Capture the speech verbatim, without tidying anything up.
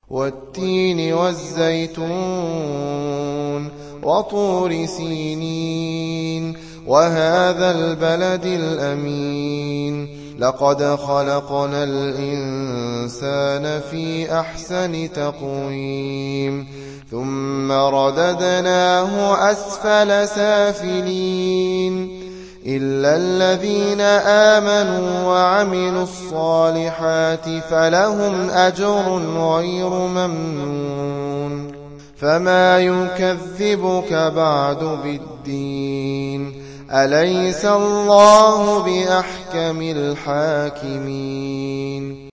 والتين والزيتون وطور سينين وهذا البلد الأمين لقد خلقنا الإنسان في أحسن تقويم ثم رددناه أسفل سافلين إلا الذين آمنوا وعملوا الصالحات فلهم أجر غير ممنون فما يكذبك بعد بالدين أليس الله بأحكم الحاكمين